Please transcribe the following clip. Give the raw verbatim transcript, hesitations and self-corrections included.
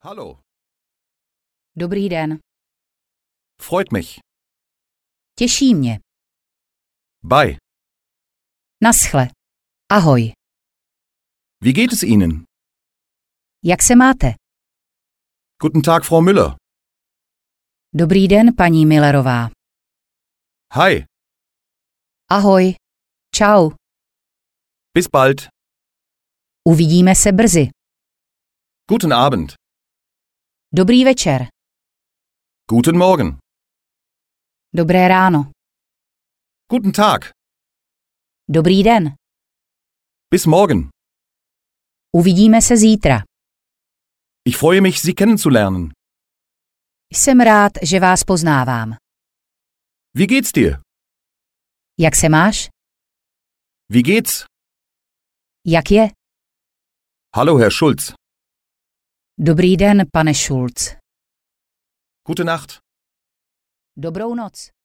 Hallo. Dobrý den. Freut mich. Těší mě. Bye. Naschle. Ahoj. Wie geht es Ihnen? Jak se máte? Guten Tag, Frau Müller. Dobrý den, paní Millerová. Hi. Ahoj. Čau. Bis bald. Uvidíme se brzy. Guten Abend. Dobrý večer. Guten Morgen. Dobré ráno. Guten Tag. Dobrý den. Bis morgen. Uvidíme se zítra. Ich freue mich, Sie kennenzulernen. Jsem rád, že vás poznávám. Wie geht's dir? Jak se máš? Wie geht's? Jak je? Hallo, Herr Schulz. Dobrý den, pane Schulz. Gute Nacht. Dobrou noc.